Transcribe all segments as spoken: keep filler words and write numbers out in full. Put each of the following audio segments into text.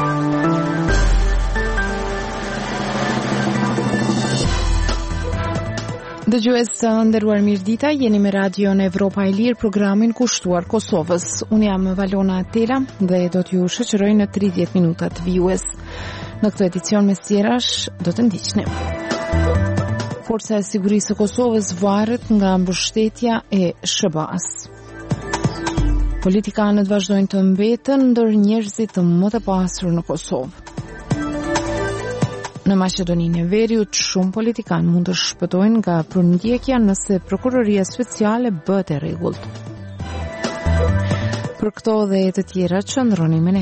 Dëgjues të nderuar, mirëdita, jeni me Radion Evropa e Lirë, programin kushtuar Kosovës. Unë jam Valona Tela dhe do t'ju shoqëroj në tridhjetë minutat vijues. Në këtë edicion mes tjerash do të ndiqni. Forca e Sigurisë së Kosovës varet nga mbështetja e S B A-s. Politikanët vazhdojnë të mbeten ndër njerëzit më të pasur në Kosovë. Në Maqedoninë e Veriut, shumë politikanë mund të shpëtojnë nga përndjekja nëse Prokuroria Speciale bëhet e rregullt. Për këto dhe të tjera, qëndroni me ne.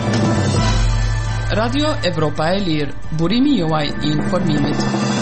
Radio Evropa e Lirë, burimi juaj i informimit.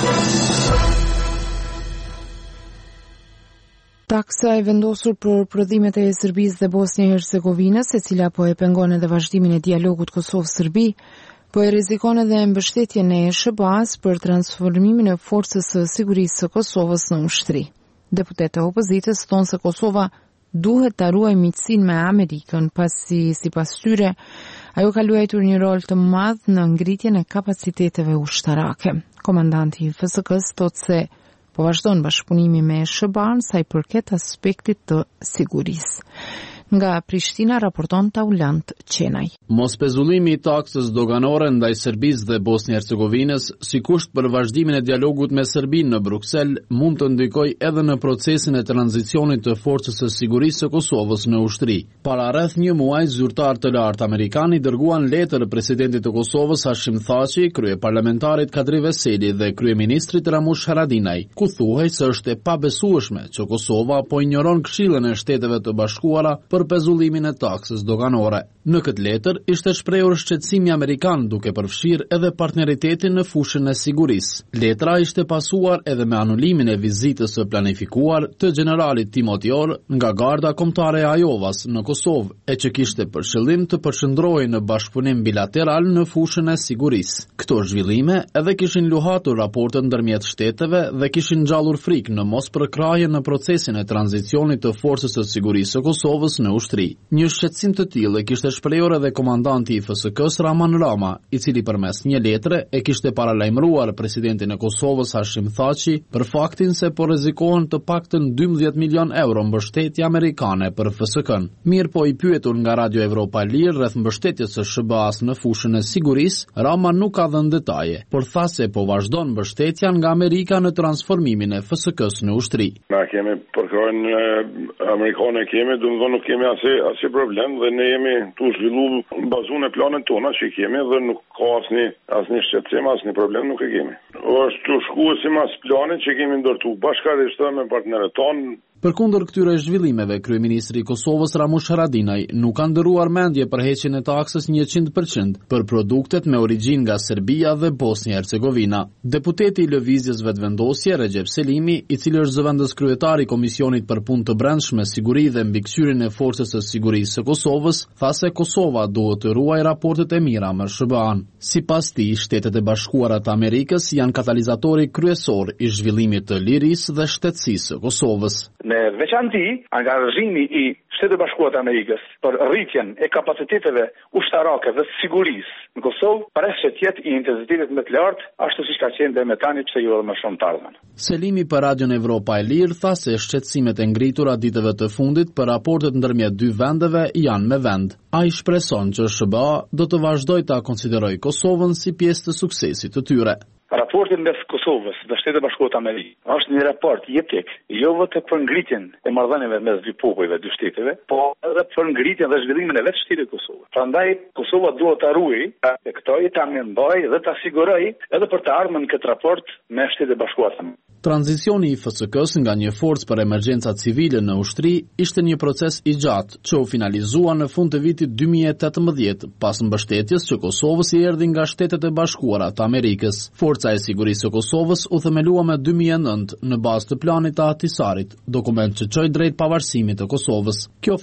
Taksa e vendosur për prodhimet e Serbisë dhe Bosnjë e Hercegovinës, e cila po e pengon edhe vazhdimin e dialogut Kosovë-Serbi, po e rrezikon edhe mbështetjen e S B A-s për transformimin e forcës së sigurisë së Kosovës në ushtri. Deputetët e opozitës thonë se Kosova duhet ta ruajë miqësinë me Amerikën, pasi sipas tyre ajo ka luajtur një rol të madh në ngritjen e kapaciteteve ushtarake. Komandanti i F S K-s thotë se po vazhdon bashkëpunimi me S B A-n sa i përket aspektit të sigurisë. Nga Prishtina raporton Taulant Qenaj. Mos pezullimi i taksës doganore ndaj Serbisë dhe Bosnjë-Hercegovinës, si kusht për vazhdimin e dialogut me Serbinë në Bruksel, mund të ndikojë edhe në procesin e tranzicionit të forcës së sigurisë së Kosovës në ushtri. Para rreth një muaji, zyrtar të lartë amerikanë i dërguan letër presidentit të Kosovës Hashim Thaçi, kryeparlamentarit Kadri Veseli dhe kryeministrit Ramush Haradinaj, ku thuhej se është e pabesueshme që Kosova po injoron Këshillën e Shteteve të Bashkuara për pezullimin e taksës doganore. Në këtë letër ishte shprehur shqetësimi amerikan duke përfshirë edhe partneritetin në fushën e sigurisë. Letra ishte pasuar edhe me anulimin e vizitës së planifikuar të generalit Timothy Orr nga Garda Kombëtare e Ajovas në Kosovë, e që kishte për qëllim të përshëndrohej në bashkëpunim bilateral në fushën e sigurisë. Këto zhvillime edhe kishin luhatur raportet ndërmjet shteteve dhe kishin ngjallur frikë në mos përkrahje në procesin e tranzicionit të forcës së sigurisë së Kosovës në ushtri. Një shqetësim të tillë kishte shprehur edhe komandanti i F S K-s Raman Rama, i cili përmes një letre e kishte paralajmëruar presidentin e Kosovës Hashim Thaçi për faktin se po rrezikohen të paktën dymbëdhjetë milion euro mbështetje amerikane për F S K-n. Mirë po i pyetur nga Radio Evropa e Lirë rreth mbështetjes së S B A-s në fushën e sigurisë, Rama nuk ka dhënë detaje, por tha se po vazhdon mbështetja nga Amerika në transformimin e F S K-s në ushtri. Na kemi përkrojnë amerikane kemi, do të thonë nuk kemi asë asë problem dhe ne jemi tu zhvilluar bazuar në planet tona që kemi dhe nuk ka asnjë asnjë shqetësim, asnjë problem nuk e kemi. Është shkuar sipas planit që kemi ndërtuar bashkërisht me partnerët tonë. Përkundër këtyre zhvillimeve, kryeministri i Kosovës Ramush Haradinaj nuk ka ndërruar mendje për heqjen e taksës njëqind përqind për produktet me origjinë nga Serbia dhe Bosnja-Hercegovina. Deputeti i Lëvizjes Vetëvendosje Recep Selimi, i cili është zëvendës kryetari i Komisionit për Punë të Brendshme, Siguri dhe Mbikëqyrjen e Forcës së Sigurisë së Kosovës, tha se Kosova duhet të ruajë raportet e mira me S B A-n. Sipas tij, Shtetet e Bashkuara të Amerikës janë katalizatori kryesor i zhvillimit të lirisë dhe shtetësisë së Kosovës. Me veçanti, angazhimi i Shtetit Bashkuar të Amerikës për rritjen e kapaciteteve ushtarake dhe sigurisë në Kosovë, paraqet që të jetë i intensitetit më të lartë, ashtu siç ka qenë dhe me tani, pse jo edhe më shumë të ardhmen. Selimi për Radion Evropa e Lirë tha se shqetësimet e ngritura ditëve të fundit për raportet ndërmjet dy vendeve janë me vend. Ai shpreson që S B A do të vazhdojë ta konsiderojë Kosovën si pjesë të suksesit të tyre. Raporti mes Kosovës dhe Shtetit Bashkuar të Amerikës është një raport jetik, jo vetëm për ngritjen e marrëdhënieve mes dy popujve, dy shteteve, po edhe për ngritjen dhe zhvillimin e vetë shtetit Kosovës. Prandaj Kosova duhet ta ruajë e këto i ta mbajë dhe ta sigurojë edhe për të ardhmen këtë raport me Shtetin Bashkuar të Amerikës. Tranzicioni i F S K-s nga një forcë për emergjenca civile në ushtri ishte një proces i gjatë që u finalizua në fund të vitit dy mijë e tetëmbëdhjetë pas mbështetjes që Kosovës i erdhi nga Shtetet e Bashkuara të Amerikës. Forca e Sigurisë së Kosovës u themelua me dy mijë e nëntë në bazë të planit të Ahtisarit, dokument që çoi drejt pavarësimit të Kosovës. Kjo forcë është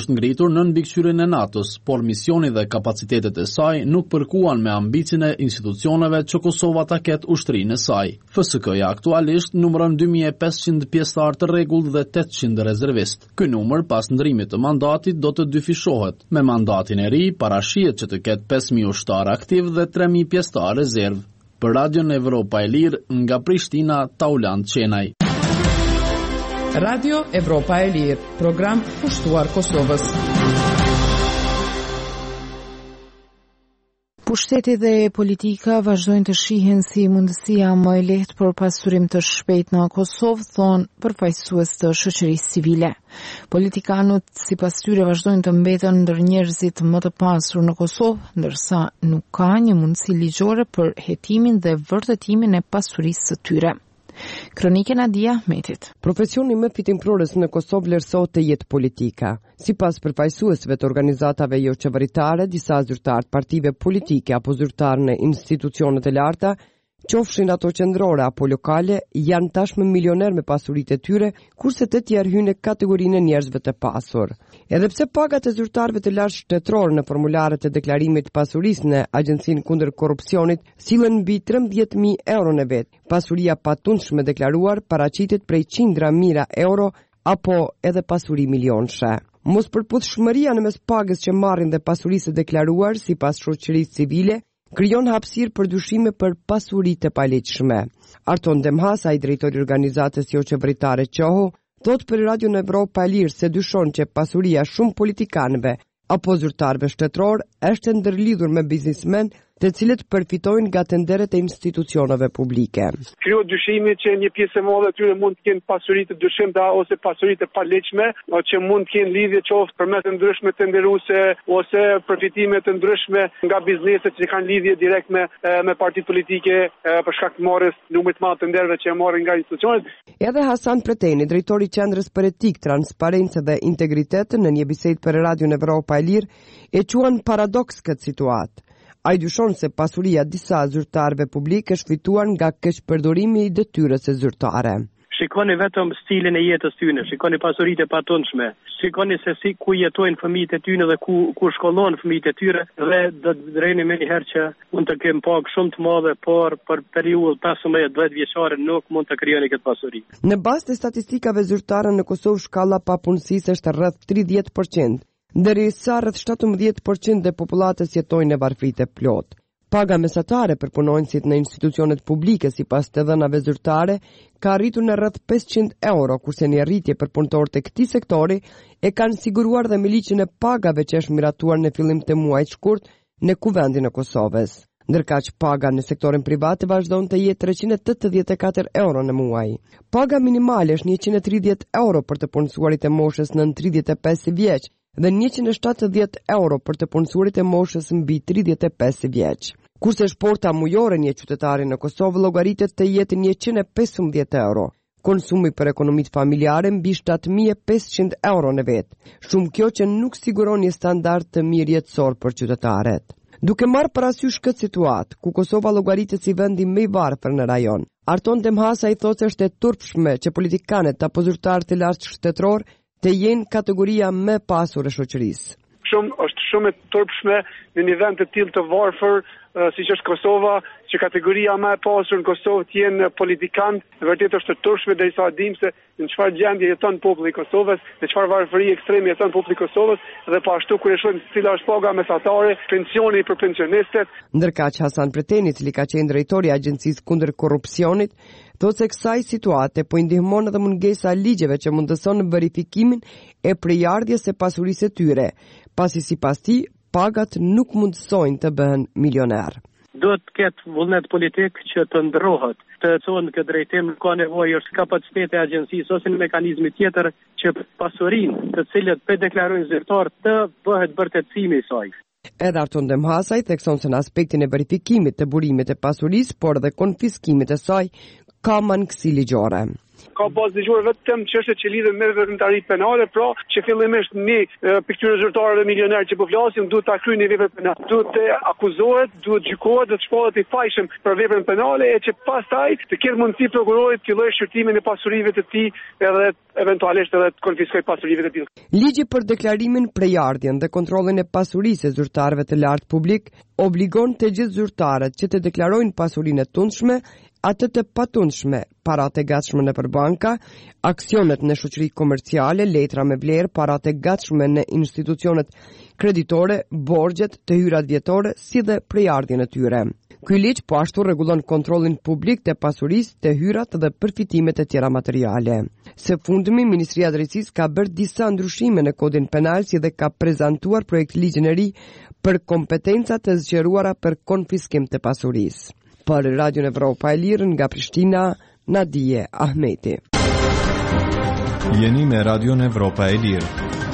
është ngritur në mbikëqyrjen e NATO-s, por misioni dhe kapacitetet e saj nuk përkuan me ambicin e institucioneve që Kosova ta ketë ushtrinë e saj. F S K-ja aktualisht numëron dy mijë e pesëqind pjesëtar të rregullt dhe tetëqind rezervist. Ky numër pas ndrimit të mandatit do të dyfishohet. Me mandatin e ri parashihet që të ketë pesë mijë ushtar aktiv dhe tre mijë pjesëtar rezerv. Për Radion Evropa e Lirë nga Prishtina, Tauland Qenaj. Radio Evropa e Lirë, program pushtuar Kosovës. Pushteti dhe politika vazhdojnë të shihen si mundësia më e lehtë për pasurim të shpejtë në Kosovë, thonë përfaqësues të shoqërisë civile. Politikanët sipas tyre vazhdojnë të mbeten ndër njerëzit më të pasur në Kosovë, ndërsa nuk ka një mundësi ligjore për hetimin dhe vërtetimin e pasurisë së tyre. Kronike Nadia Metit. Profesioni më fitimprorës në Kosovë vlerësohet të jetë politika. Sipas përfaqësuesve të organizatave jo qeveritare, disa zyrtar të partive politike apo zyrtar në institucionet e larta, qofshin ato qendrore apo lokale, janë tashmë milioner me pasuritë e tyre, kurse të tjerë hynë në kategorinë e njerëzve të pasur. Edhe pse pagat e zyrtarëve të lartë shtetëror në formularet e deklarimit të pasurisë në Agjencinë kundër korrupsionit sillen mbi trembëdhjetë mijë euro në vet. Pasuria patundshme deklaruar paraqitet prej qindra mijëra euro apo edhe pasuri milionëshe. Mos përputhshmëria në mes pagës që marrin dhe pasurisë së deklaruar sipas shoqërisë civile krijon hapësirë për dyshime për pasuritë e palegjshme. Arton Demhasa, i drejtori i organizatës jo qeveritare Qoho, thot për Radion Evropa e Lirë se dyshon që pasuria shumë politikanëve apo zyrtarëve shtetëror është ndërlidhur me biznismen të cilët përfitojnë nga tenderet e institucioneve publike. Krijohet dyshimi që një pjesë e madhe e tyre mund të kenë pasuri të dyshimta ose pasuri të palegjshme, që mund të kenë lidhje qoftë përmes të ndryshme tenderuese ose përfitime të ndryshme nga bizneset që kanë lidhje direkt me me partitë politike për shkak të marrjes numrit të madh të tenderave që e marrin nga institucionet. Edhe Hasan Preteni, drejtori i Qendrës për Etik, Transparencë dhe Integritet, në një bisedë për Radion Evropa e Lirë, e quan paradoks këtë situatë. Ai dyshon se pasuria disa zyrtarëve publik është fituar nga keqpërdorimi i detyrës së zyrtare. Shikoni vetëm stilin e jetës tyne, shikoni pasuritë e patundshme, shikoni se si ku jetojnë fëmijët e tyre dhe ku ku shkollojnë fëmijët e tyre dhe do të drejni më një herë që mund të kemë pagë shumë të madhe, por për periudhë pesëmbëdhjetë dhjetë vjeçare nuk mund të krijoni këtë pasuri. Në bazë të statistikave zyrtare në Kosovë shkalla papunësisë është rreth tridhjetë përqind. Ndërsa rreth shtatëmbëdhjetë përqind e popullatës jetojnë në varfëritë plot. Paga mesatare për punonjësit në institucionet publike sipas të dhënave zyrtare ka arritur në rreth pesëqind euro, kurse një rritje për punëtorët e këtij sektori e kanë siguruar dhe me ligjin e pagave që është miratuar në fillim të muajit shkurt në Kuvendin e Kosovës. Ndërkaq paga në sektorin privat vazhdon të jetë treqind e tetëdhjetë e katër euro në muaj. Paga minimale është njëqind e tridhjetë euro për të punësuarit e moshës nën tridhjetë e pesë vjeç dhe njëqind e shtatëdhjetë euro për të punësuarit e moshës mbi tridhjetë e pesë vjeç. Kurse shporta mujore një qytetari në Kosovë llogaritet të jetë njëqind e pesëmbëdhjetë euro. Konsumi për ekonomitë familjare mbi shtatë mijë e pesëqind euro në vit. Shumë kjo që nuk siguron një standard të mirë jetësor për qytetarët. Duke marrë parasysh këtë situatë, ku Kosova llogaritet si vendi më i varfër në rajon, Arton Demhasa i thotë se është e turpshme që politikanët apo zyrtarët e lartë shtetëror të jenë kategoria më e pasur e shoqërisë. Shumë është shumë e turpshme në një vend të tillë të varfër uh, siç është Kosova, që kategoria më e pasur në Kosovë të jenë politikanë, vërtet është e turpshme derisa dim se në çfarë gjendje jeton populli i Kosovës, në çfarë varfëri ekstreme jeton populli i Kosovës dhe po ashtu kur e shohim se cila është paga mesatare, pensioni për pensionistët. Ndërkaq Hasan Preteni, i cili ka qenë drejtori i Agjencisë kundër korrupsionit, thotë se kësaj situate po i ndihmon edhe mungesa e ligjeve që mundëson verifikimin e prejardhjes së pasurisë së tyre, pasi sipas tij pagat nuk mundësojnë të bëhen milioner. Do të ketë vullnet politik që të ndrohet, të thonë këtë drejtim ka nevojë është kapaciteti i agjencisë ose një mekanizmi tjetër që pasurinë të cilët pe deklarojnë zyrtar të bëhet vërtetësimi i saj. Edhe Arton Demhasa i thekson se në aspektin e verifikimit të burimit të pasurisë, por dhe konfiskimit të saj, ka mangësi ligjore. Ka bazë ligjore vetëm çështjet që lidhen me veprimtari penale, pra që fillimisht ne për këtyre zyrtarëve milionerë që po flasim duhet ta kryejnë vepër penale. Duhet të akuzohet, duhet gjykohet dhe të shpahet i fajshëm për veprën penale e që pastaj të ketë mundësi prokurorit të fillojë shqyrtimin e pasurive të tij edhe eventualisht edhe të konfiskojë pasurive të tij. Ligji për deklarimin, prejardhjen dhe kontrollin e pasurisë e zyrtarëve të lartë publik obligon të gjithë zyrtarët që të deklarojnë pasurinë e tundshme, atë të patundshme, paratë e gatshme nëpër banka, aksionet në shoqëri komerciale, letra me vlerë, paratë e gatshme në institucionet kreditore, borxhet, të hyrat vjetore, si dhe prejardhjen e tyre. Ky ligj po ashtu rregullon kontrollin publik të pasurisë, të hyrat dhe përfitimet e tjera materiale. Së fundmi, Ministria e Drejtësisë ka bërë disa ndryshime në kodin penal si dhe ka prezantuar projekt ligjin e ri për kompetencat e zgjeruara për konfiskim të pasurisë. Për Radio Evropa e Lirë nga Prishtina, Nadije Ahmeti. Jeni me Radio Evropa e Lirë.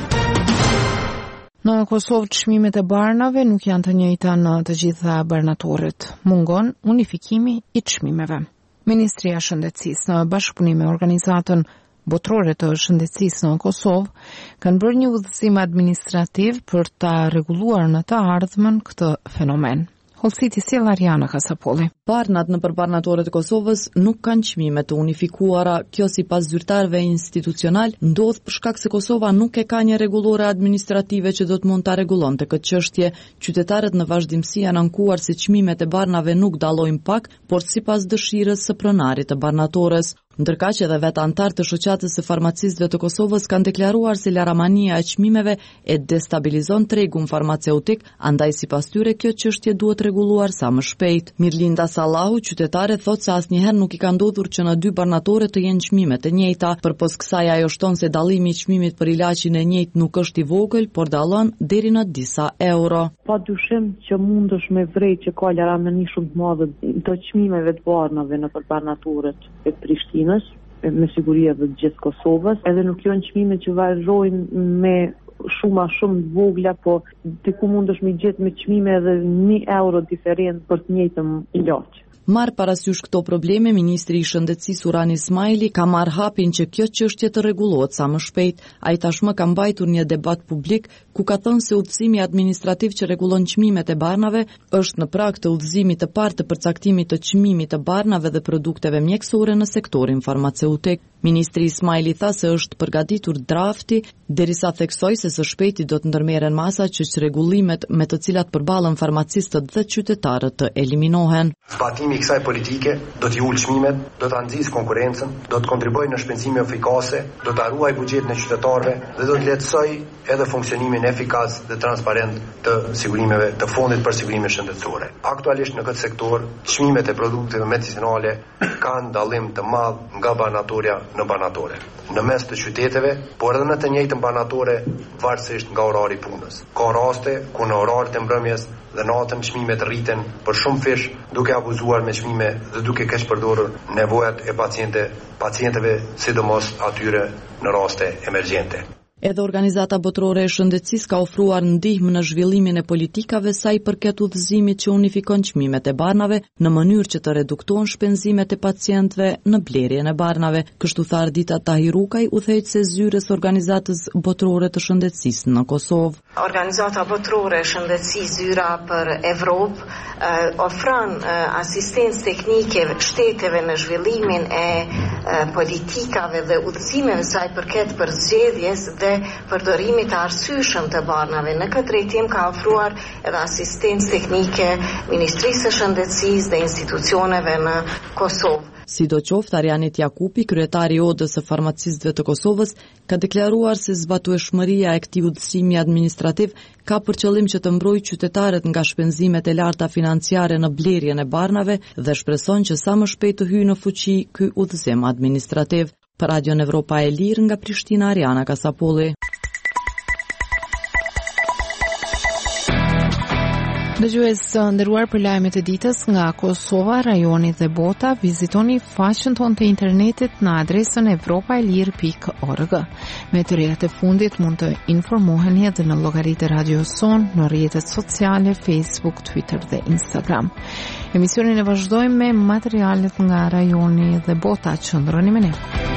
Në Kosovë çmimet e barnave nuk janë të njëjta në të gjitha barnatoret. Mungon unifikimi i çmimeve. Ministria e Shëndetësisë në bashkëpunim me organizatën botërore të shëndetësisë në Kosovë kanë bërë një udhëzim administrativ për ta rregulluar në të ardhmen këtë fenomen. Holsiti sjell Ariana Kasapolli. Barnat në përbarnatoret e Kosovës nuk kanë çmime të unifikuara. Kjo sipas zyrtarëve institucional ndodh për shkak se Kosova nuk e ka një rregullore administrative që do të mund ta rregullonte këtë çështje. Qytetarët në vazhdimsi janë ankuar se çmimet e barnave nuk dallojnë pak, por sipas dëshirës së pronarit të barnatorës. Ndërkaq edhe vetë antarë të shoqatës së farmacistëve të Kosovës kanë deklaruar se laramania e çmimeve e destabilizon tregun farmaceutik, andaj sipas tyre kjo çështje duhet rregulluar sa më shpejt. Mirlinda Sallahu, qytetare, thotë se asnjëherë nuk i ka ndodhur që në dy barnatore të jenë çmime të njëjta. Përpos kësaj ajo shton se dallimi i çmimit për ilaçin e njëjtë nuk është i vogël, por dallon deri në disa euro. Pa dyshim që mundesh me vrej që ka laramani shumë të madhe të çmimeve të barnave në barnatoret e Prishtinës, me siguri edhe të gjithë Kosovës, edhe nuk janë çmime që vazhdojnë me shuma shumë të vogla, po diku mundesh me gjetë me çmime edhe një euro diferencë për të njëjtën ilaç. Marr parasysh këto probleme, Ministri i Shëndetësisë Urani Ismaili ka marrë hapin që kjo çështje të rregullohet sa më shpejt. Ai tashmë ka mbajtur një debat publik ku ka thënë se udhëzimi administrativ që rregullon çmimet e barnave është në prag të udhëzimit të parë të përcaktimit të çmimit të barnave dhe produkteve mjekësore në sektorin farmaceutik. Ministri Ismaili tha se është përgatitur drafti, derisa theksoi se së shpejti do të ndërmerren masa që rregullimet me të cilat përballen farmacistët dhe qytetarët të eliminohen. Zbatimi i kësaj politike do të ulë çmimet, do të nxjisë konkurrencën, do të kontribuojë në shpenzime efikase, do të ruajë buxhetin e qytetarëve dhe do të lehtësojë edhe funksionimin efikas dhe transparent të sigurimeve të fondit për sigurimin shëndetësor. Aktualisht në këtë sektor, çmimet e produkteve medicinale kanë dallim të madh nga barnatoria në banatore, në mes të qyteteve, por edhe në të njëjtën banatore varësisht nga orari i punës. Ka raste ku në oraret e mbrëmjes dhe natën çmimet rriten për shumë fish, duke abuzuar me çmime dhe duke keq përdorur nevojat e paciente, pacientëve, sidomos atyre në raste emergjente. Edhe Organizata Botërore e Shëndetësisë ka ofruar ndihmë në zhvillimin e politikave sa i përket udhëzimit që unifikon çmimet e barnave në mënyrë që të reduktohen shpenzimet e pacientëve në blerjen e barnave. Kështu tha Ardita Tahirukaj, udhëheqëse zyrës Organizatës Botërore të Shëndetësisë në Kosovë. Organizata Botërore e Shëndetësisë Zyra për Evropë uh, ofron uh, asistencë teknike shteteve në zhvillimin e uh, politikave dhe udhëzimeve sa i përket për zgjedhjes dhe përdorimit të arsyeshëm të barnave. Në këtë drejtim ka ofruar edhe asistencë teknike Ministrisë së Shëndetësisë dhe institucioneve në Kosovë. Sidoqoftë, Arianit Jakupi, kryetari i Odës së farmacistëve të Kosovës, ka deklaruar se zbatueshmëria e këtij udhëzimi administrativ ka për qëllim që të mbrojë qytetarët nga shpenzimet e larta financiare në blerjen e barnave dhe shpreson që sa më shpejt të hyjë në fuqi ky udhëzim administrativ. Për Radio Evropa e Lirë nga Prishtina, Ariana Kasapolli. Dëgjues të nderuar, për lajmet e ditës nga Kosova, rajoni dhe bota, vizitoni faqen tonë të internetit në adresën evropaelir pikë org. Me të rejat e fundit mund të informoheni edhe në llogaritë e Radio Son, në rrjetet sociale, Facebook, Twitter dhe Instagram. Emisionin e vazhdojmë me materialet nga rajoni dhe bota. Qëndroni me ne.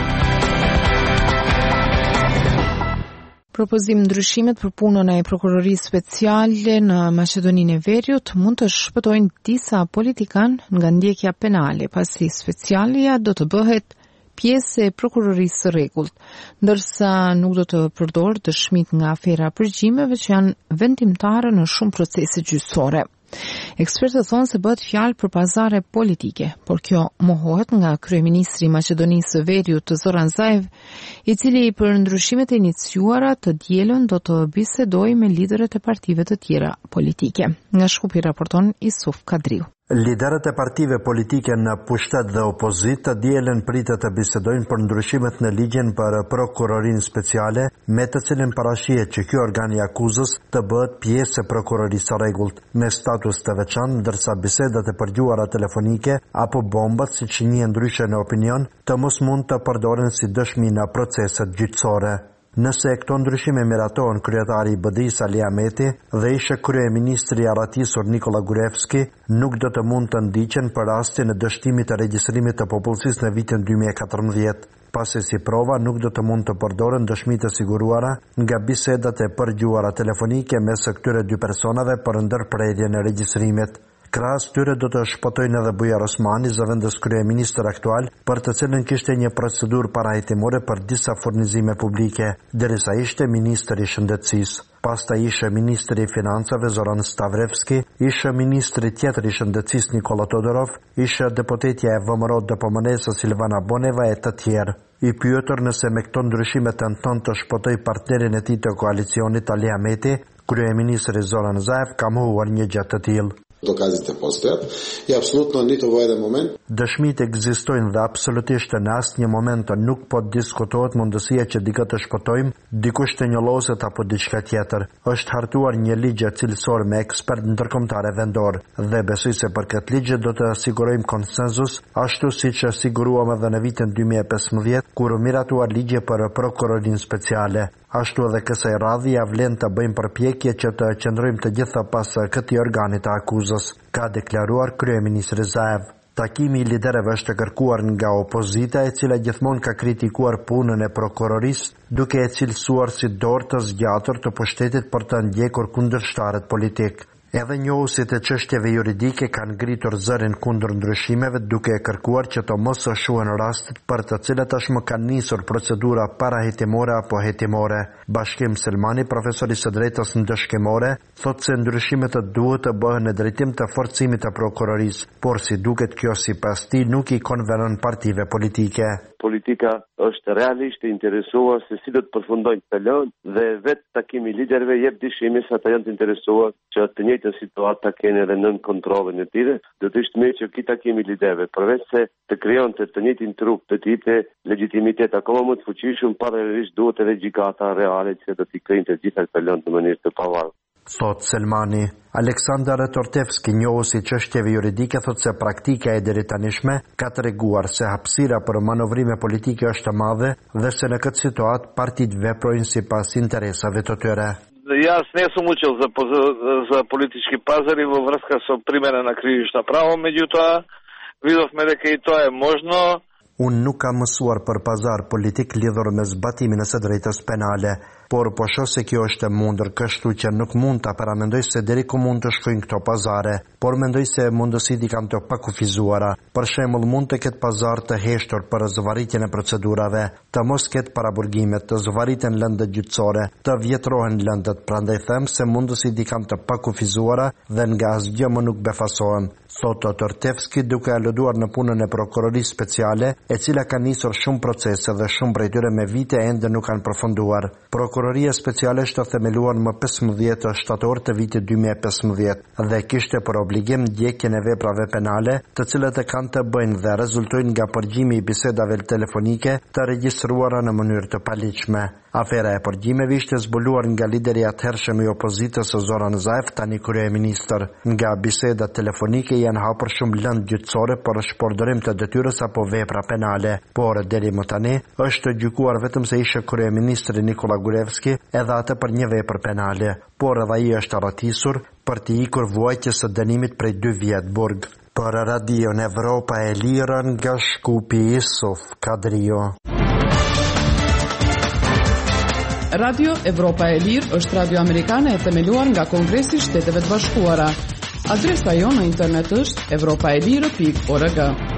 Propozim ndryshimet për punën e prokurorisë speciale në Maqedoninë e Veriut mund të shpëtojnë disa politikan nga ndjekja penale, pasi specialia do të bëhet pjesë e prokurorisë së rregullt, ndërsa nuk do të përdor dëshmit nga afera përgjimeve që janë vendimtare në shumë procese gjyqësore. Ekspertët thonë se bëhet fjalë për pazare politike, por kjo mohohet nga kryeministri i Maqedonisë së Veriut Zoran Zaev, i cili për ndryshimet e iniciuara të dielën do të bisedojë me liderët e partive të tjera politike. Nga Shkupi raporton Isuf Kadriu. Liderët e partive politike në pushtet dhe opozit të dielën pritet të bisedojnë për ndryshimet në ligjin për prokurorinë speciale, me të cilin parashihet që ky organ i akuzës të bëhet pjesë e prokurorisë së rregullt, me status të veçantë, ndërsa bisedat e përgjuara telefonike apo bombat, siç njihen ndryshe në opinion, të mos mund të përdoren si dëshmi në proceset gjyqësore. Nëse këto ndryshime miratohen, kryetari i B D I-s Ali Ahmeti dhe ishe kryeministri i arratisur Nikola Gurevski nuk do të mund të ndiqen për rastin e dështimit të regjistrimit të popullsisë në vitin dy mijë e katërmbëdhjetë, pasi si prova nuk do të mund të përdoren dëshmitë të siguruara nga bisedat e përgjuara telefonike mes këtyre dy personave për ndërprerjen e regjistrimit. Krahas tyre do të shpëtojnë edhe Bujar Osmani, zëvendës kryeministër aktual, për të cilën kishte një procedurë parahetimore për disa furnizime publike, derisa ishte ministër i shëndetësisë. Pastaj ishe ministri i financave Zoran Stavrevski, ishe ministri tjetër i shëndetësisë Nikola Todorov, ishe deputetja e V M R O-t D P M N-s Silvana Boneva e të tjerë. I pyetur nëse me këto ndryshime tenton të shpëtoj partnerin e tij të koalicionit Ali Ahmeti, kryeministri Zoran Zaev ka mohuar një gjë të tillë. Доказите постоят и абсолютно нито во еден момент. Dëshmitë ekzistojnë dhe absolutisht në asnjë moment nuk po diskutohet mundësia që dikë të shpëtojmë, dikush të njolloset apo diçka tjetër. Është hartuar një ligj cilësor me ekspert ndërkombëtar vendor dhe besoj se për këtë ligj do të sigurojmë konsenzus, ashtu siç e siguruam edhe në vitin dy mijë e pesëmbëdhjetë kur u miratuar ligji për prokurorinë speciale. Ashtu edhe kësaj radhi ja vlen të bëjmë përpjekje që të qëndrojmë të gjitha pas këtij organi të akuzës, ka deklaruar kryeministri Zaev. Takimi i liderëve është kërkuar nga opozita, e cila gjithmonë ka kritikuar punën e prokurorisë, duke e cilësuar si dorë të zgjatur të pushtetit për të ndjekur kundërshtarët politik. Edhe njohusit e çështjeve juridike kanë ngritur zërin kundër ndryshimeve, duke e kërkuar që të mos u shuhen rastet për të cilat tashmë kanë nisur procedura parahetimore apo hetimore. Bashkim Selmani, profesor i së drejtës ndëshkimore, thotë se ndryshimet duhet të bëhen në drejtim të forcimit të prokurorisë, por si duket kjo sipas tij nuk i konvenon partive politike. Politika është realisht e interesuar se si do të përfundojnë këtë lëndë dhe vetë takimi i liderëve jep dyshimin se ata janë të interesuar që të njëjtën situatë ta kenë edhe nën kontrollin e tyre. Do të ishte mirë që ky takim i liderëve, përveç se të krijonte të njëjtin trup, të jepte legjitimitet akoma më të fuqishëm, paralelisht duhet edhe gjykata reale që do t'i krijojë të gjitha këtë lëndë në mënyrë të pavarur. Thot Selmani. Aleksandar Tortevski, njohuesi i çështjeve juridike, thotë se praktika e deri tanishme ka treguar se hapësira për manovrime politike është e madhe dhe se në këtë situatë partitë veprojnë sipas interesave të tyre. Јас не сум учил за, за, за политички пазари во врска со примерен на кривишна право, меѓутоа видовме дека и тоа е можно. Unë nuk kam mësuar për pazar politik lidhur me zbatimin e së drejtës penale, por po shoh se kjo është e mundur, kështu që nuk mund ta paramendoj se deri ku mund të shkojnë këto pazare, por mendoj se mundësitë i kam të pakufizuara. Për shembull, mund të ketë pazar të heshtur për zvarritjen e procedurave, të mos ketë paraburgime, të zvarriten lëndët gjyqësore, të vjetrohen lëndët, prandaj them se mundësitë i kam të pakufizuara dhe nga asgjë më nuk befasohem. Thotë Tortevski, duke aluduar në punën e prokurorisë speciale, e cila ka nisur shumë procese dhe shumë prej tyre me vite ende nuk kanë përfunduar. Prokuroria speciale është themeluar më pesëmbëdhjetë shtator të vitit dy mijë e pesëmbëdhjetë dhe kishte për obligim ndjekjen e veprave penale, të cilat e kanë të bëjnë dhe rezultojnë nga përgjimi i bisedave telefonike të regjistruara në mënyrë të paligjshme. Afera e përgjimeve ishte zbuluar nga lideri atëhershëm i opozitës Zoran Zaev, tani kryeministër. Nga bisedat telefonike janë hapur shumë lëndë gjyqësore për shpërdorim të detyrës apo vepra penale, por deri më tani është gjykuar vetëm se ishte kryeministri Nikola Gruevski, edhe atë për një vepër penale, por edhe ai është arratisur për të ikur vuajtjes së dënimit prej dy vjet burg. Për Radion Evropa e Lirë nga Shkupi Isuf Kadrio. Radio Evropa e Lirë është radio amerikane e themeluar nga Kongresi i Shteteve të Bashkuara. Adresa jonë në internet është evropaelire pikë org.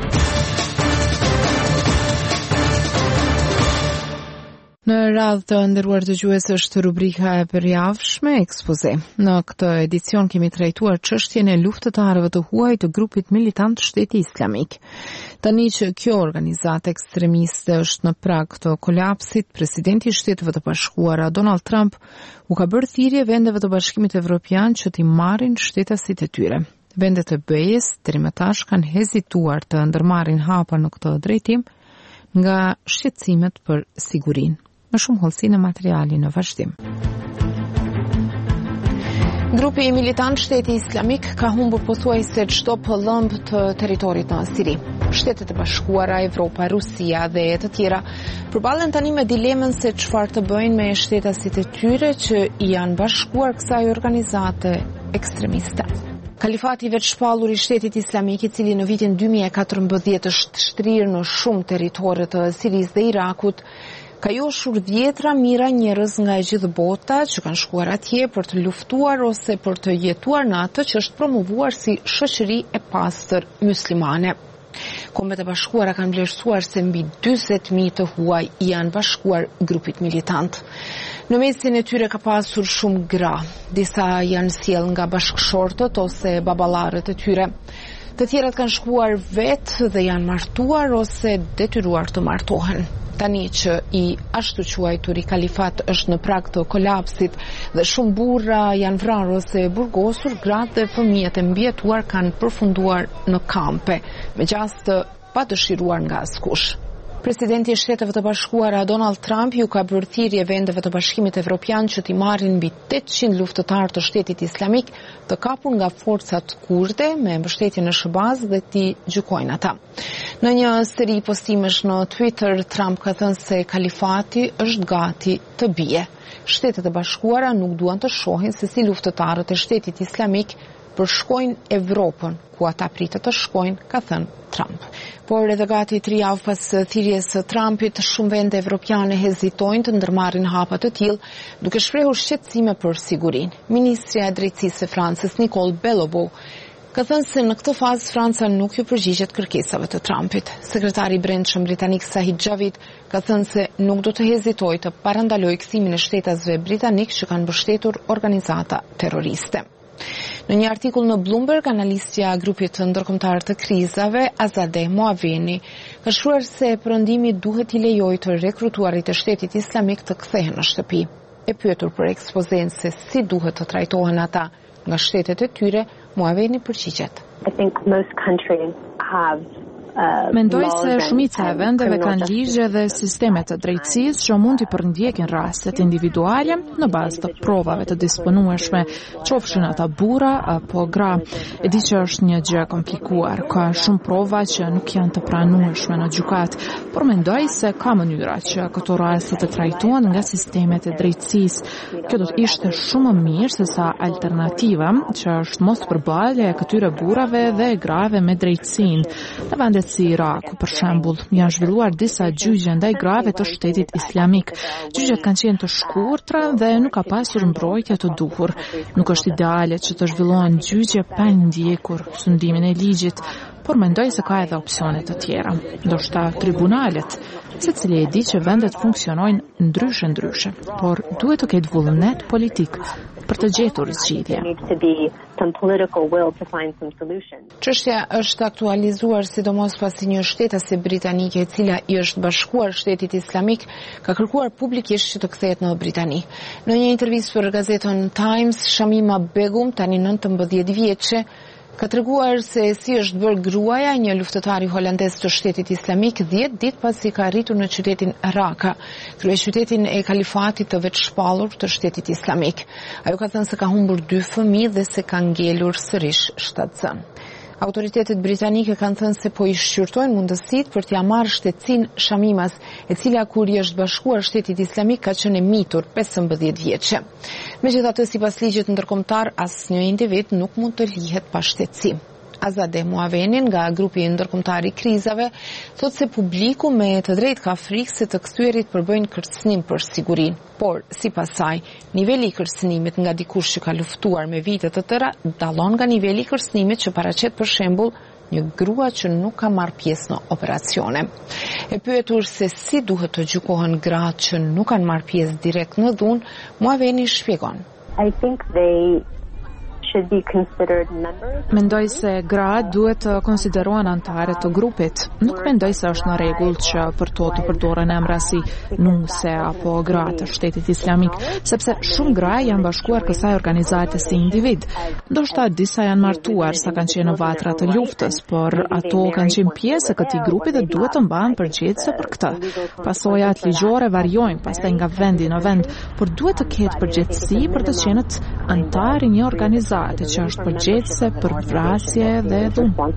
Në radhë të nderuar dëgjues është rubrika e përjavshme ekspoze. Në këtë edicion kemi trajtuar çështjen e luftëtarëve të huaj të grupit militant Shteti Islamik. Tani që kjo organizatë ekstremiste është në prag të kolapsit, presidenti i Shteteve të Bashkuara Donald Trump u ka bërë thirrje vendeve të Bashkimit Evropian që t'i marrin shtetasit e tyre. Vendet e B E S deri më tash kanë hezituar të ndërmarrin hapa në këtë drejtim nga shqetësimet për sigurinë. Më shumë hollësi në materialin në vazhdim. Grupi militant Shteti Islamik ka humbur pothuajse çdo pëllëmb të territorit në Siri. Shtetet e Bashkuara, Evropa, Rusia dhe të tjera përballen tani me dilemën se çfarë të bëjnë me shtetasit e tyre që i janë bashkuar kësaj organizate ekstremiste. Kalifati i vetshpallur i Shtetit Islamik, i cili në vitin dy mijë e katërmbëdhjetë është shtrirë në shumë territore të Sirisë dhe Irakut, ka joshur dhjetra mira njerëz nga e gjithë bota që kanë shkuar atje për të luftuar ose për të jetuar në atë që është promovuar si shoqëri e pastër muslimane. Kombet e Bashkuara kanë vlerësuar se mbi dyzet mijë të huaj janë bashkuar grupit militant. Në mesin e tyre ka pasur shumë gra, disa janë sjell nga bashkëshortët ose baballarët e tyre. Të tjerat kanë shkuar vetë dhe janë martuar ose detyruar të martohen. Tani që i ashtu quajturi kalifat është në prag të kolapsit dhe shumë burra janë vrarë ose burgosur, gratë dhe fëmijët e mbijetuar kanë përfunduar në kampe, me gjas të padëshiruar nga askush. Presidenti i Shteteve të Bashkuara Donald Trump ju ka bërë thirrje vendeve të Bashkimit Evropian që t'i marrin mbi tetëqind luftëtarë të Shtetit Islamik të kapur nga forcat kurde me mbështetje në Shëbaz dhe t'i gjykojnë ata. Në një seri postimesh në Twitter, Trump ka thënë se kalifati është gati të bie. Shtetet e Bashkuara nuk duan të shohin se si luftëtarët e Shtetit Islamik përshkojnë Evropën, ku ata pritet të shkojnë, ka thënë Trump. Por edhe gati tri javë pas thirrjes së Trumpit, shumë vende evropiane hezitojnë të ndërmarrin hapa të tillë, duke shprehur shqetësime për sigurinë. Ministrja e Drejtësisë së Francës, Nicole Belloubet, ka thënë se në këtë fazë Franca nuk ju përgjigjet kërkesave të Trumpit. Sekretari i Brendshëm britanik Sajid Javid ka thënë se nuk do të hezitojë të parandalojë kthimin e shtetasve britanik që kanë mbështetur organizata terroriste. Në një artikull në Bloomberg, analistja e grupit të ndërkombëtar të krizave, Azadeh Moaveni, ka shkruar se perëndimi duhet i lejojë të rekrutuarit të Shtetit Islamik të kthehen në shtëpi. E pyetur për ekspozen se si duhet të trajtohen ata nga shtetet e tyre, Moaveni përgjigjet. I think most countries have Mendoj se shumica e vendeve kanë ligje dhe sisteme të drejtësisë që mund t'i përndjekin rastet individuale në bazë të provave të disponueshme, qofshin ata burra apo gra. E di që është një gjë komplikuar, ka shumë prova që nuk janë të pranueshme në gjykat, por mendoj se ka mënyra që këto raste të trajtohen nga sistemet e drejtësisë. Kjo do të ishte shumë më mirë se sa alternativa, që është mos përballje e këtyre burrave dhe grave me drejtësinë. Në vendet si Iraku, për shembull, janë zhvilluar disa gjyqe ndaj grave të Shtetit Islamik. Gjyqet kanë qenë të shkurtra dhe nuk ka pasur mbrojtje të duhur. Nuk është ideale që të zhvillohen gjyqe pa ndjekur sundimin e ligjit, por mendoj se ka edhe opsione të tjera. Ndoshta tribunalet, secili e di që vendet funksionojnë ndryshe ndryshe, por duhet të ketë vullnet politik për të gjetur zgjidhje. Çështja është aktualizuar sidomos pasi një shtetase britanike e cila i është bashkuar Shtetit Islamik ka kërkuar publikisht që të kthehet në Britani. Në një intervistë për gazetën Times, Shamima Begum, tani nëntëmbëdhjetë vjeçe, Ka treguar se si është bërë gruaja një luftëtari holandez të shtetit islamik dhjetë ditë pasi ka arritur në qytetin Raqqa, kryeqytetin e kalifatit të veçshpallur të shtetit islamik. Ajo ka thënë se ka humbur dy fëmijë dhe se ka ngelur sërish shtatzën. Autoritetet britanike kanë thënë se po i shqyrtojnë mundësitë për t'ia marrë shtetësinë Shamimas, e cila kur i është bashkuar shtetit islamik ka qenë e mitur pesëmbëdhjetë vjeçe. Megjithatë, sipas ligjit ndërkombëtar, asnjë individ nuk mund të lihet pa shtetësi. Azadeh Muaveni nga grupi ndërkombëtar i krizave thotë se publiku me të drejtë ka frikë se të kthyerit përbëjnë kërcënim për sigurinë, por sipas saj, niveli i kërcënimit nga dikush që ka luftuar me vite të tëra dallon nga niveli i kërcënimit që paraqet për shembull një grua që nuk ka marrë pjesë në operacione. E pyetur se si duhet të gjykohen gratë që nuk kanë marrë pjesë direkt në dhunë, Muaveni shpjegon. I think they should be considered members. Mendoj se gratë duhet të konsiderohen anëtarë të grupit. Nuk mendoj se është në rregull që për to të përdoren emra si nuse apo gratë të shtetit islamik, sepse shumë gra janë bashkuar kësaj organizate si individ. Ndoshta disa janë martuar sa kanë qenë në vatra të luftës, por ato kanë qenë pjesë e këtij grupi dhe duhet të mbahen përgjegjëse për këtë. Pasojat ligjore variojnë pastaj nga vendi në vend, por duhet të ketë përgjegjësi për të qenë anëtar i një organizate që është përgjegjëse për vrasje dhe dhunë.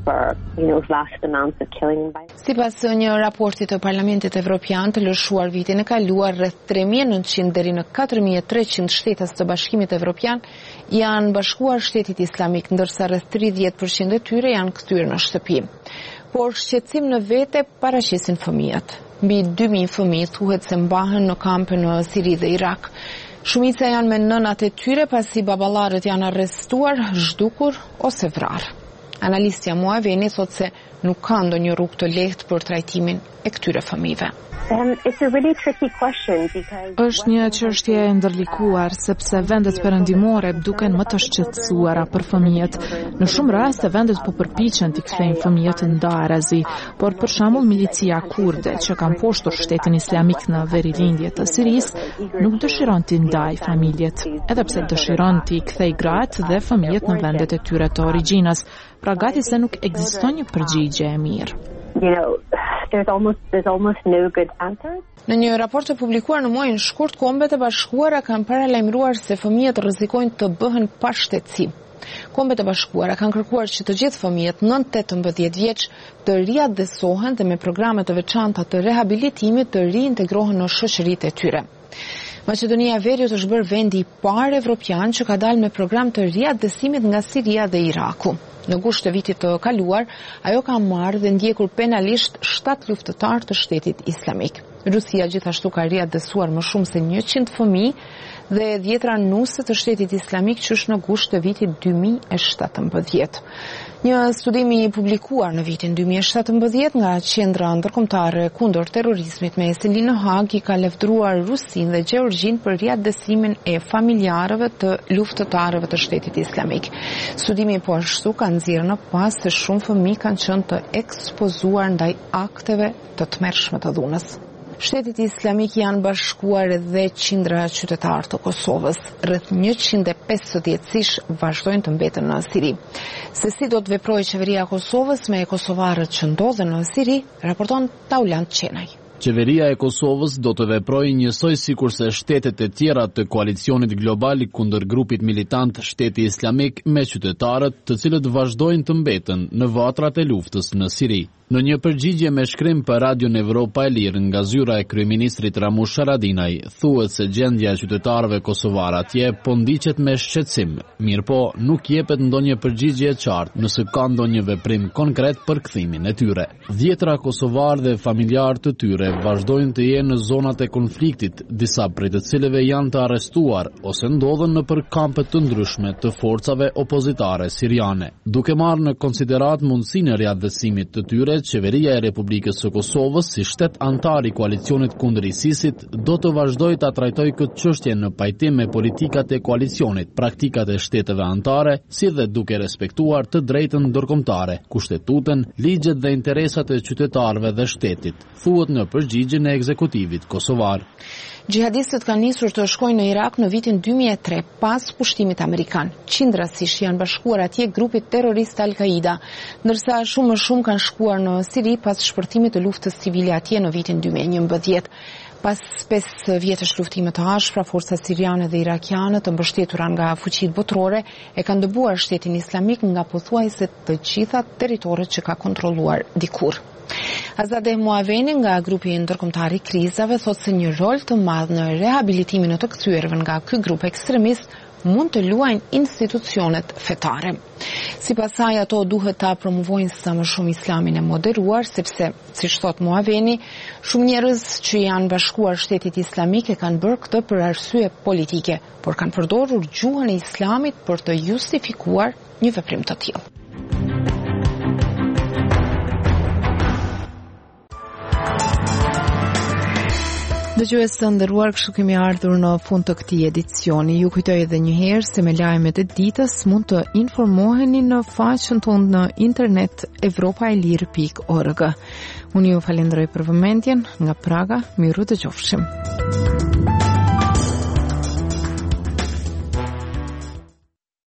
Sipas një raporti të Parlamentit Evropian të lëshuar vitin e kaluar, rreth tre mijë e nëntëqind deri në katër mijë e treqind shtetas të Bashkimit Evropian janë bashkuar shtetit islamik, ndërsa rreth tridhjetë përqind e tyre janë kthyer në shtëpi. Por shqetësim në vete paraqesin fëmijët. Mbi dy mijë fëmijë thuhet se mbahen në kampe në Siri dhe Irak. Shumica janë me nënat e tyre pasi baballarët janë arrestuar, zhdukur ose vrarë. Analistja Muaveni thotë se nuk ka ndonjë rrugë të lehtë për trajtimin e këtyre fëmijëve. Um, it's a really tricky question because është një çështje e ndërlikuar sepse vendet perëndimore duken më të shqetësuara për fëmijët. Në shumë raste vendet po përpiqen t'i kthejnë fëmijët ndarazi, por për shembull milicia kurde që kanë poshtur shtetin islamik në verilindje të Sirisë nuk dëshiron t'i ndaj familjet, edhe pse dëshiron t'i kthej gratë dhe fëmijët në vendet e tyre të origjinës, pra gati se nuk ekziston një përgjigje e mirë. You know, there's almost there's almost no good answer. Në një raport të publikuar në muajin shkurt, Kombet e Bashkuara kanë paralajmëruar se fëmijët rrezikojnë të bëhen pa shtetësi. Kombet e Bashkuara kanë kërkuar që të gjithë fëmijët nën tetëmbëdhjetë vjeç të riadhesohen dhe me programe të veçanta të rehabilitimit të riintegrohen në shoqëritë e tyre. Maqedonia e Veriut është bërë vendi i parë evropian që ka dalë me program të riadhesimit nga Siria dhe Iraku. Në gusht të vitit të kaluar, ajo ka marrë dhe ndjekur penalisht shtatë luftëtar të shtetit islamik. Rusia gjithashtu ka riadhesuar më shumë se njëqind fëmijë dhe dhjetra nuse të shtetit islamik qysh në gusht të vitit dy mijë e shtatëmbëdhjetë. Një studim i publikuar në vitin dy mijë e shtatëmbëdhjetë nga Qendra Ndërkombëtare kundër terrorizmit me seli në Hag i ka lefdruar Rusinë dhe Gjeorgjinë për riadhesimin e familjarëve të luftëtarëve të shtetit islamik. Studimi po ashtu ka nxjerrë në pas se shumë fëmijë kanë qenë të ekspozuar ndaj akteve të tmerrshme të dhunës. Shtetit islamik janë bashkuar edhe qindra qytetarë të Kosovës. Rreth njëqind e pesëdhjetë-ish vazhdojnë të mbeten në Siri. Se si do të veprojë qeveria e Kosovës me kosovarët që ndodhen në Siri, raporton Taulant Qenaj. Qeveria e Kosovës do të veprojë njësoj sikurse shtetet e tjera të koalicionit global kundër grupit militant Shteti Islamik me qytetarët të cilët vazhdojnë të mbeten në vatrat e luftës në Siri. Në një përgjigje me shkrim për Radion Evropa e Lirë nga zyra e kryeministrit Ramush Haradinaj, thuhet se gjendja e qytetarëve kosovar atje po ndiqet me shqetësim, mirëpo nuk jepet ndonjë përgjigje e qartë nëse ka ndonjë veprim konkret për kthimin e tyre. Dhjetra kosovar dhe familjar të tyre vazhdojnë të jenë në zonat e konfliktit, disa prej të cilëve janë të arrestuar ose ndodhen nëpër kampe të ndryshme të forcave opozitare siriane. Duke marrë në konsiderat mundësinë e riadhesimit të tyre, Qeveria e Republikës së Kosovës, si shtet antar i koalicionit kundër ISIS-it, do të vazhdojë ta trajtojë këtë çështje në pajtim me politikat e koalicionit, praktikat e shteteve anëtare, si dhe duke respektuar të drejtën ndërkombëtare, kushtetutën, ligjet dhe interesat e qytetarëve dhe shtetit, thuhet në përgjigjen e ekzekutivit kosovar. Gjihadistët kanë nisur të shkojnë në Irak në vitin dy mijë e tre pas pushtimit amerikan. Qindrasisht janë bashkuar atje grupit terrorist Al-Qaida, ndërsa shumë më shumë kanë shkuar në Siri pas shpërtimit të luftës civile atje në vitin dy mijë e njëmbëdhjetë. Pas pesë vjetësh luftime të ashpra, forcat siriane dhe irakiane të mbështetura nga fuqitë botërore e kanë dëbuar shtetin islamik nga pothuajse të gjitha territoret që ka kontrolluar dikur. Azadeh Muaveni nga grupi ndërkombëtar i krizave thotë se një rol të madh në rehabilitimin e të kthyer nga ky grup ekstremist mund të luajnë institucionet fetare. Sipas saj, ato duhet ta promovojnë sa më shumë islamin e moderuar, sepse, siç thot Muaveni, shumë njerëz që janë bashkuar shtetit islamik e kanë bërë këtë për arsye politike, por kanë përdorur gjuhën e islamit për të justifikuar një veprim të tillë. Dëgjues të nderuar, kështu kemi ardhur në fund të këtij edicioni. Ju kujtoj edhe një herë se me lajmet e ditës mund të informoheni në faqen tonë në internet evropaelir pikë org. Unë ju falenderoj për vëmendjen nga Praga, miru dëgjofshim.